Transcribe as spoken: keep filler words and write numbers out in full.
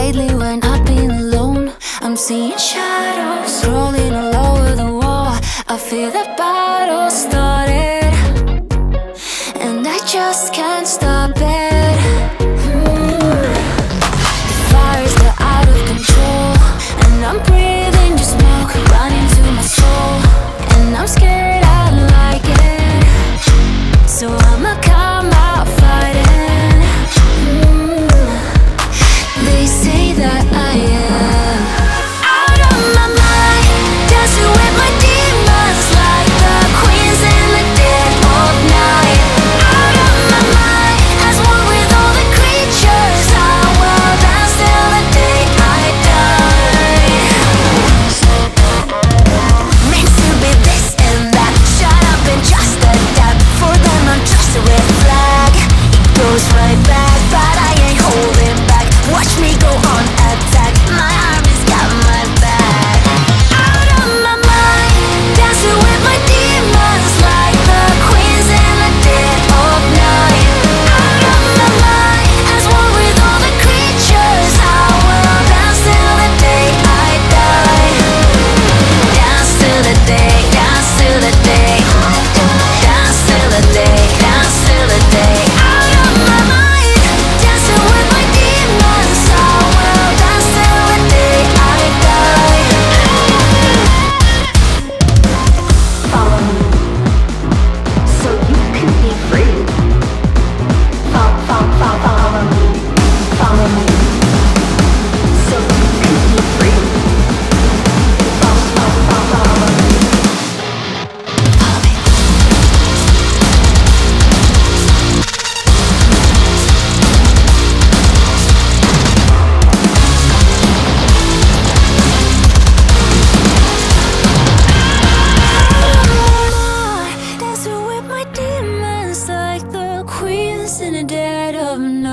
lately when I've been alone, I'm seeing shadows rolling all over the wall. I feel the battle started, and I just can't stop it. mm. The fire's got out of control, and I'm breathing just smoke running to my soul. And I'm scared I like it, so I'ma come out fighting. mm. They say that I am out of my mind, dancing with my demons like the queens in the dead of night. Out of my mind, as one with all the creatures, I will dance till the day I die. Meant to be this and that, shut up and just adapt. For them I'm just a red flag, it goes right back, but I ain't holding back. Watch me go on attack, my army's got my back. Out of my mind, dancing with my demons like the queens in the dead of night. Out of my mind, as one with all the creatures, I will dance till the day I die. Dance till the day, dance till the day, dance till the day, dance till the day. Out of my mind, dancing with my demons, I will dance till the day I die. Follow me, so you can be free. Follow, follow, follow, follow me, follow me, so you can be free. Follow, follow, follow, follow me. Dancing with my demons like the queens in the dead of night.